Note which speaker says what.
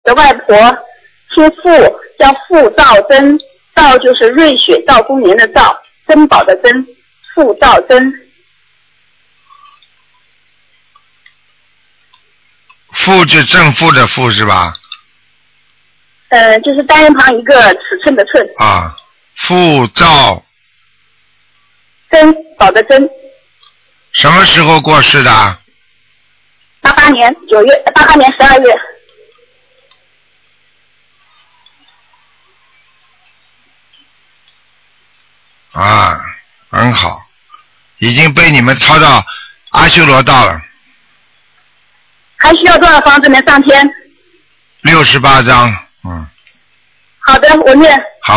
Speaker 1: 的外婆，姓傅，叫傅兆珍，兆就是瑞雪兆丰年的兆，珍宝的珍，傅兆珍。
Speaker 2: 傅是正负的傅是吧？
Speaker 1: 就是单人旁一个尺寸的寸。
Speaker 2: 啊，傅兆。
Speaker 1: 珍宝的珍。
Speaker 2: 什么时候过世的
Speaker 1: ？88年9月，88年12月。
Speaker 2: 啊，很好，已经被你们抄到阿修罗道了。
Speaker 1: 还需要多少房子能上天？
Speaker 2: 68张，
Speaker 1: 好的，我念。
Speaker 2: 好。